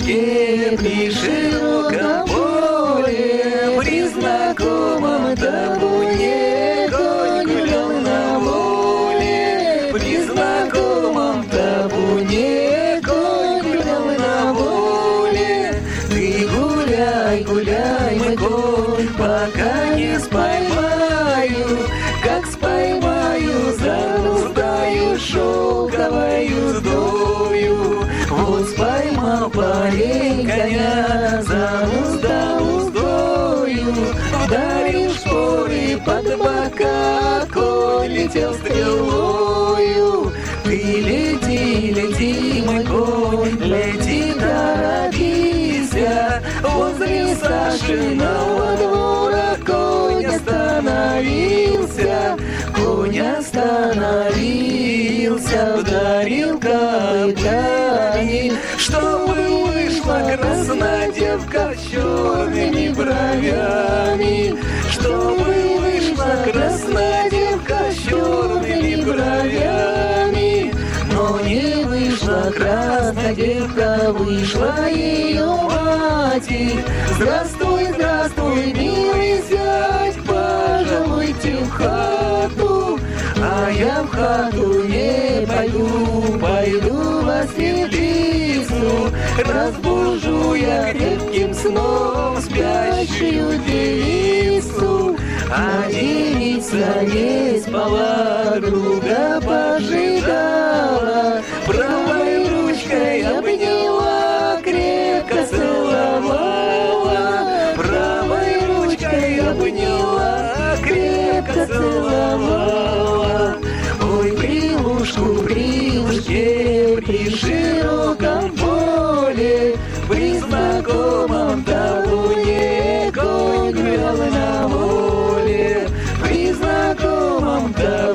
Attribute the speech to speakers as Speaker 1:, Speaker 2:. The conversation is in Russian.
Speaker 1: луче, при широком поле, при знакомом табуне конь гулял на воле, при знакомом табуне конь гулял на воле. Ты гуляй, гуляй, мой конь, пока не споймаю, как споймаю, зануздаю шелковою уздою. Вот споймал парень коня, зануздал уздою, вдарил шпоры под бока, конь летел стрелою. Ты лети, лети, мой конь, лети, торопися, возле Сашиного двора конь остановился, конь остановился, ударил копытами, чтобы вышла красная девка с черными бровями, чтобы вышла красная девка с черными бровями. Но не вышла красная девка, вышла ее матерь. Здравствуй, здравствуй, милый зять, пожалуйте в хату. А я в хату не пойду, пойду во светлицу. Разбужу я крепким сном спящую девицу. А девица не спала, друга пожидала, правой ручкой обняла, крепко целовала, правой ручкой обняла, крепко целовала. Ой, при лужке, при широком поле, при знакомом табуне конь гулял на воле, при знакомом табуне